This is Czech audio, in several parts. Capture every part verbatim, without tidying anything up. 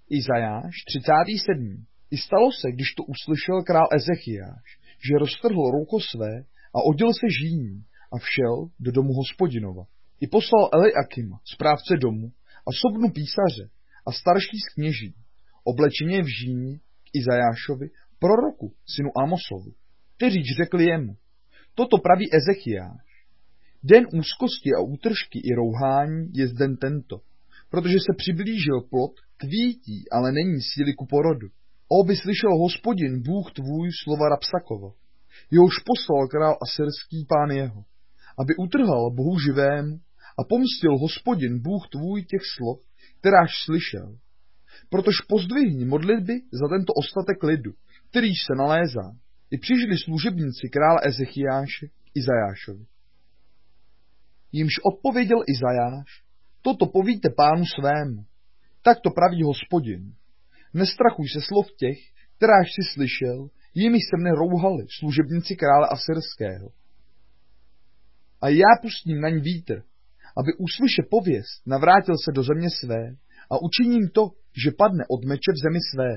Izajáš, třicátý sedmý I stalo se, když to uslyšel král Ezechiáš, že roztrhl roucho své a oděl se žíní a všel do domu Hospodinova. I poslal Eliakima, správce domu, a Sobnu písaře a starší z kněží, oblečeně v žíní k Izajášovi, proroku, synu Amosovi, kteří řekli jemu: Toto praví Ezechiáš. Den úzkosti a útržky i rouhání je den tento, protože se přiblížil plod, kvítí, ale není síly ku porodu. Oby slyšel Hospodin, Bůh tvůj, slova Rabsakova, jehož poslal král asyrský pán jeho, aby utrhal Bohu živému a pomstil Hospodin, Bůh tvůj, těch slov, kteráž slyšel. Protož pozdvihni modlitby za tento ostatek lidu, kterýž se nalézá. I přišli služebníci krále Ezechiáše k Izajášovi. Jimž odpověděl Izajáš: Toto povíte pánu svému, tak to praví Hospodin. Nestrachuj se slov těch, kteráž si slyšel, jimiž se mne rouhali služebníci krále asyrského. A já pustím naň vítr, aby uslyše pověst, navrátil se do země své, a učiním to, že padne od meče v zemi své.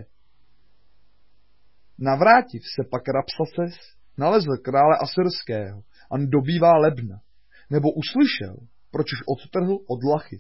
Navrátiv se pak Rabsaces nalezl krále asyrského a dobývá Lebna, nebo uslyšel, pročž odtrhl od Lachis.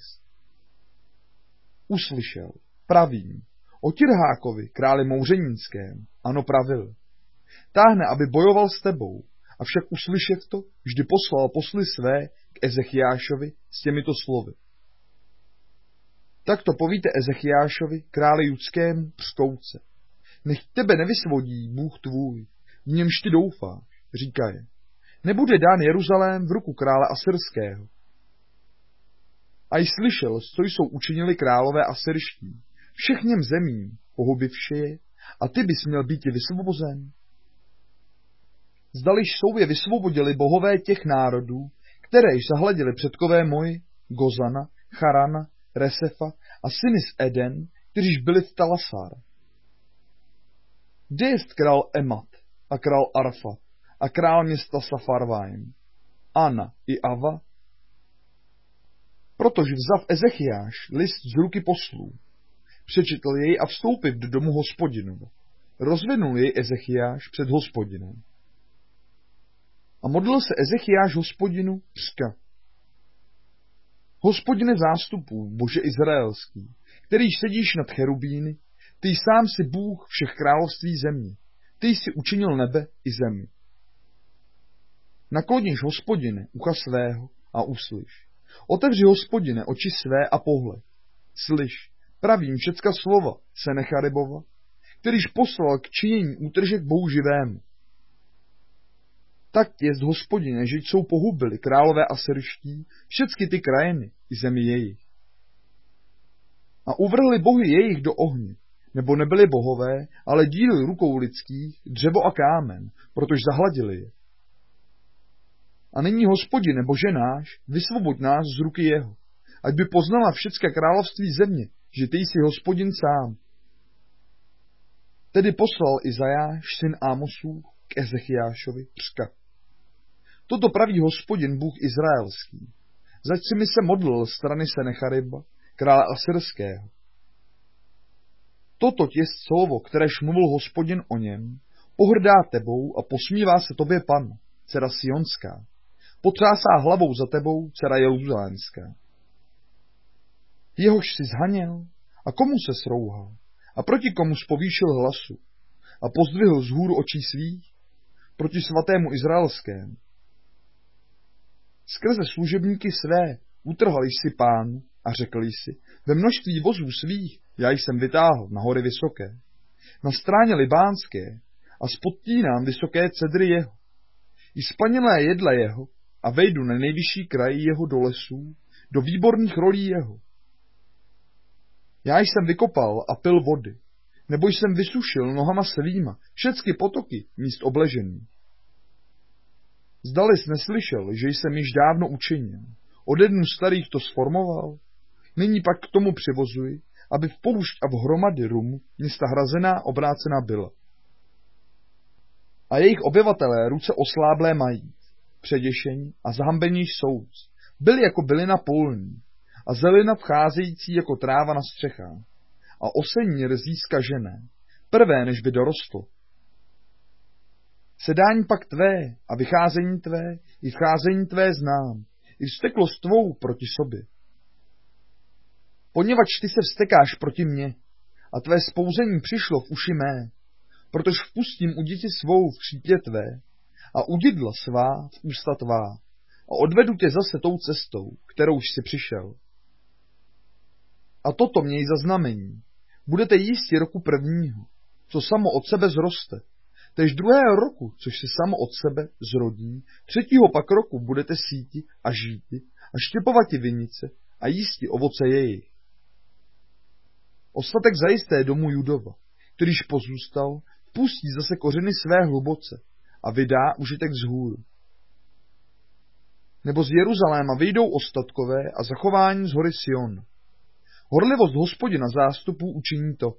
Uslyšel, pravím, o Tirhákovi, králi Mouřeninském, ano pravil. Táhne, aby bojoval s tebou, avšak uslyšet to, vždy poslal posly své k Ezechiášovi s těmito slovy. Tak to povíte Ezechiášovi, králi judskému, přkouce. Nech tebe nevysvodí Bůh tvůj, v němž ty doufáš, říká je. Nebude dán Jeruzalém v ruku krále asyrského. A i slyšel, co jsou učinili králové asyrští, všech něm zemím, pohubivše je, a ty bys měl být vysvobozen. Zdaliž jsou je vysvobodili bohové těch národů, kteréž zahladili předkové moji, Gozana, Charana, Resefa a syny z Eden, kteříž byli v Talasár. Kde jest král Emat a král Arfa a král města Safarvaim, Ana i Ava? Protože vzav Ezechiáš list z ruky poslů, přečetl jej a vstoupil do domu Hospodinova. Rozvinul jej Ezechiáš před Hospodinem. A modlil se Ezechiáš Hospodinu řka: Hospodine zástupů, Bože izraelský, kterýž sedíš nad cherubíny, ty sám si Bůh všech království země, ty jsi učinil nebe i zemi. Nakloníš, Hospodine, ucha svého a uslyš. Otevři, Hospodine, oči své a pohled. Slyš, pravím všecka slova Senecharibova, kterýž poslal k činění útržek Bohu živému. Tak jest, Hospodine, že jsou pohubili králové asyrští všecky ty krajiny i zemi jejich. A uvrhli bohy jejich do ohně, nebo nebyli bohové, ale díly rukou lidských, dřevo a kámen, protože zahladili je. A nyní, Hospodine, Bože náš, vysvoboď nás z ruky jeho, ať by poznala všecka království země, že ty jsi Hospodin sám. Tedy poslal Izajáš, syn Ámosův, k Ezechiášovi řka: Toto praví Hospodin, Bůh izraelský, zač si mi se modlil strany Senechariba, krále asyrského. Toto jest slovo, kteréž mluvil Hospodin o něm, pohrdá tebou a posmívá se tobě pan, dcera Sionská, potřásá hlavou za tebou, dcera Jeruzalémská. Jehož si zhaněl a komu se srouhal a proti komu spovýšil hlasu a pozdvihl z hůru očí svých proti svatému izraelskému. Skrze služebníky své utrhal jsi pánu a řekl jsi: ve množství vozů svých já jsem vytáhl na hory vysoké, na stráně libánské a spodtínám vysoké cedry jeho, i spanilé jedle jeho a vejdu na nejvyšší kraji jeho do lesů, do výborných rolí jeho. Já jsem vykopal a pil vody, nebo jsem vysušil nohama svýma všecky potoky míst obležený. Zdali jsi neslyšel, že jsem již dávno učinil, ode dnů starých to sformoval, nyní pak k tomu přivozuji, aby v poušť a v hromady rumu města hrazená obrácená byla. A jejich obyvatelé ruce osláblé mají, předěšení a zahambení jsou, byli jako bylina polní a zelina vcházející jako tráva na střechách. a osení rzí zkažené, prvé než by dorostlo. Sedání pak tvé a vycházení tvé i vcházení tvé znám, i vzteklost tvou proti sobě. Poněvadž ty se vztekáš proti mně a tvé spouzení přišlo v uši mé, protože vpustím u děti svou v křípě tvé a udidla svá v ústa tvá a odvedu tě zase tou cestou, kterou jsi přišel. A toto měj za znamení. Budete jísti roku prvního, co samo od sebe zroste, tež druhého roku, což se samo od sebe zrodí, třetího pak roku budete síti a žíti a štěpovati vinice a jísti ovoce jejich. Ostatek zajisté domu Judova, kterýž pozůstal, pustí zase kořeny své hluboce a vydá užitek z hůru. Nebo z Jeruzaléma vyjdou ostatkové a zachování z hory Sion. Horlivost Hospodina zástupů učiní to.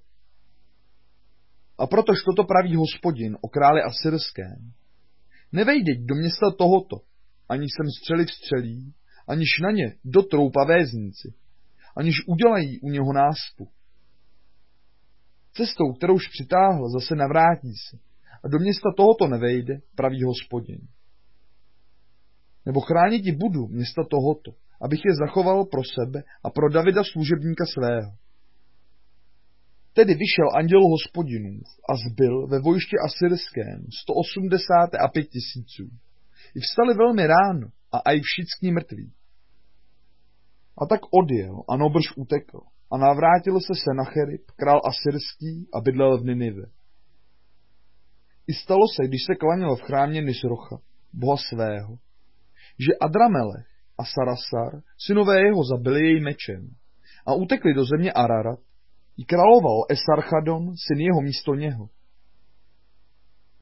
A protož toto praví Hospodin o králi asyrském. Nevejděť do města tohoto, ani sem střely vstřelí, aniž na ně dotroupa vézníci, aniž udělají u něho náspu. Cestou, kterouž přitáhl, zase navrátí se a do města tohoto nevejde, praví Hospodin. Nebo chrániti budu města tohoto, abych je zachoval pro sebe a pro Davida služebníka svého. Tedy vyšel anděl Hospodinův a zbyl ve vojště asyrském sto osmdesát a pět tisíců. I vstali velmi ráno a aj všichni mrtví. A tak odjel a nobrž utekl a navrátil se Senacherib, král asyrský, a bydlel v Ninive. I stalo se, když se klaněl v chrámě Nisrocha, boha svého, že Adramelech a Sarasar, synové jeho, zabili jej mečem a utekli do země Ararat, i královal Esarchadon, syn jeho místo něho,